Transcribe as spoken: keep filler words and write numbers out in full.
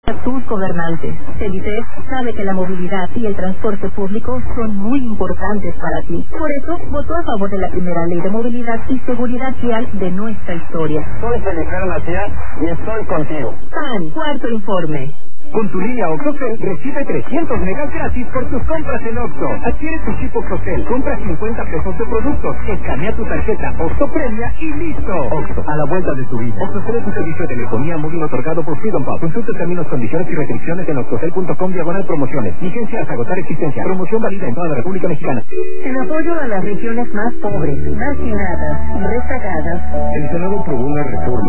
a tus gobernantes. CEDITES sabe que la movilidad y el transporte público son muy importantes para ti. Por eso, votó a favor de la primera ley de movilidad y seguridad vial de nuestra historia. Soy Felipe Macías y estoy contigo. P A N, cuarto informe. Con tu línea OXXOCEL recibe trescientos megas gratis por tus compras en Oxxo. Adquiere tu chip OXXOCEL, compra cincuenta pesos de productos, escanea tu tarjeta Oxxo Premia y listo. Oxxo, a la vuelta de tu vida. OXXOCEL es un servicio de telefonía móvil otorgado por Freedom Pub. Consulta términos, condiciones y restricciones en oxxocel punto com diagonal promociones. Vigencia hasta agotar existencia. Promoción válida en toda la República Mexicana. En apoyo a las regiones más pobres, marginadas y rezagadas, El Senado aprobó una reforma